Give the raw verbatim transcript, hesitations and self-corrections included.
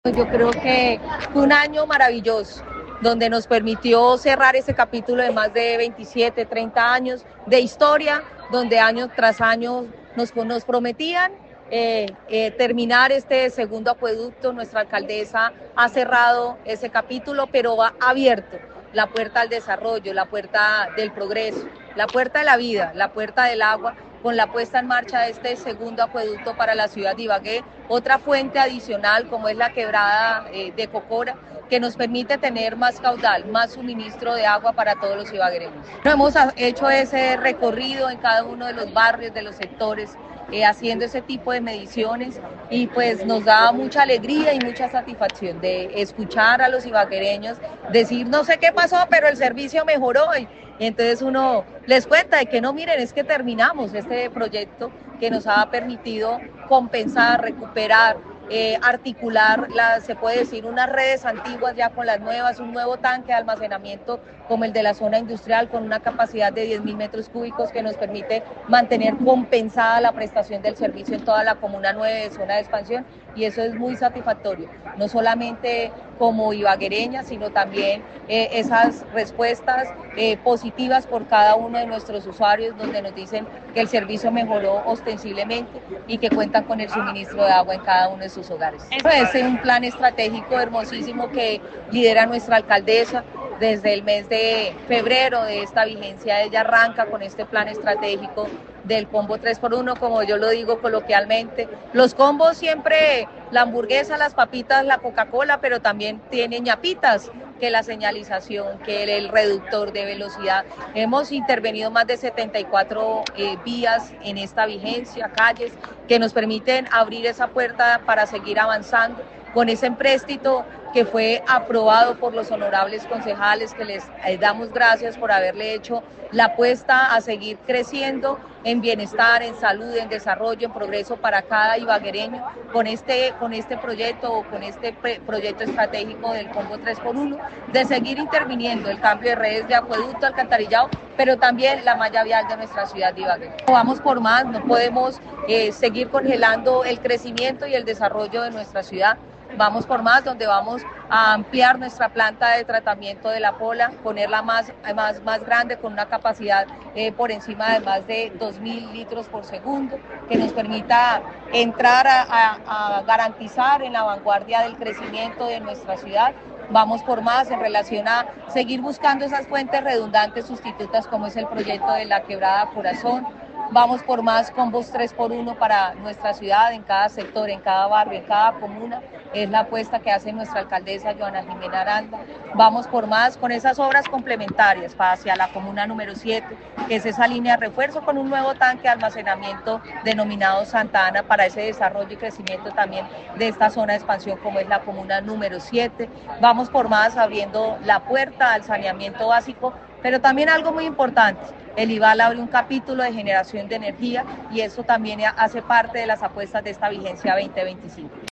Yo creo que fue un año maravilloso, donde nos permitió cerrar ese capítulo de más de veintisiete, treinta años de historia, donde año tras año nos, nos prometían eh, eh, terminar este segundo acueducto. Nuestra alcaldesa ha cerrado ese capítulo, pero ha abierto la puerta al desarrollo, la puerta del progreso, la puerta de la vida, la puerta del agua, con la puesta en marcha de este segundo acueducto para la ciudad de Ibagué, otra fuente adicional como es la quebrada eh, de Cocora, que nos permite tener más caudal, más suministro de agua para todos los ibaguereños. Hemos hecho ese recorrido en cada uno de los barrios, de los sectores, eh, haciendo ese tipo de mediciones, y pues nos da mucha alegría y mucha satisfacción de escuchar a los ibaguereños decir: no sé qué pasó, pero el servicio mejoró. Y entonces uno les cuenta de que no, miren, es que terminamos este proyecto que nos ha permitido compensar, recuperar, eh, articular, la, se puede decir, unas redes antiguas ya con las nuevas, un nuevo tanque de almacenamiento como el de la zona industrial con una capacidad de diez mil metros cúbicos que nos permite mantener compensada la prestación del servicio en toda la comuna nueve de zona de expansión, y eso es muy satisfactorio, no solamente como ibaguereña, sino también eh, esas respuestas eh, positivas por cada uno de nuestros usuarios, donde nos dicen que el servicio mejoró ostensiblemente y que cuentan con el suministro de agua en cada uno de sus hogares. Es un plan estratégico hermosísimo que lidera nuestra alcaldesa. Desde el mes de febrero de esta vigencia, ella arranca con este plan estratégico del combo tres por uno, como yo lo digo coloquialmente. Los combos siempre, la hamburguesa, las papitas, la Coca-Cola, pero también tienen ñapitas, que la señalización, que el, el reductor de velocidad. Hemos intervenido más de setenta y cuatro eh, vías en esta vigencia, calles, que nos permiten abrir esa puerta para seguir avanzando con ese empréstito que fue aprobado por los honorables concejales, que les eh, damos gracias por haberle hecho la apuesta a seguir creciendo en bienestar, en salud, en desarrollo, en progreso para cada ibaguereño, con este, con este proyecto o con este proyecto estratégico del combo tres por uno, de seguir interviniendo el cambio de redes de acueducto, alcantarillado, pero también la malla vial de nuestra ciudad de Ibagué. Vamos por más, no podemos eh, seguir congelando el crecimiento y el desarrollo de nuestra ciudad. Vamos por más, donde vamos a ampliar nuestra planta de tratamiento de la Pola, ponerla más, más, más grande, con una capacidad eh, por encima de más de dos mil litros por segundo, que nos permita entrar a, a, a garantizar en la vanguardia del crecimiento de nuestra ciudad. Vamos por más en relación a seguir buscando esas fuentes redundantes sustitutas, como es el proyecto de la quebrada Corazón. Vamos por más combos tres por uno para nuestra ciudad, en cada sector, en cada barrio, en cada comuna. Es la apuesta que hace nuestra alcaldesa Joana Jimena Aranda. Vamos por más con esas obras complementarias hacia la comuna número siete, que es esa línea de refuerzo con un nuevo tanque de almacenamiento denominado Santa Ana para ese desarrollo y crecimiento también de esta zona de expansión como es la comuna número siete. Vamos por más abriendo la puerta al saneamiento básico, pero también algo muy importante, el IVAL abre un capítulo de generación de energía, y eso también hace parte de las apuestas de esta vigencia veinte veinticinco.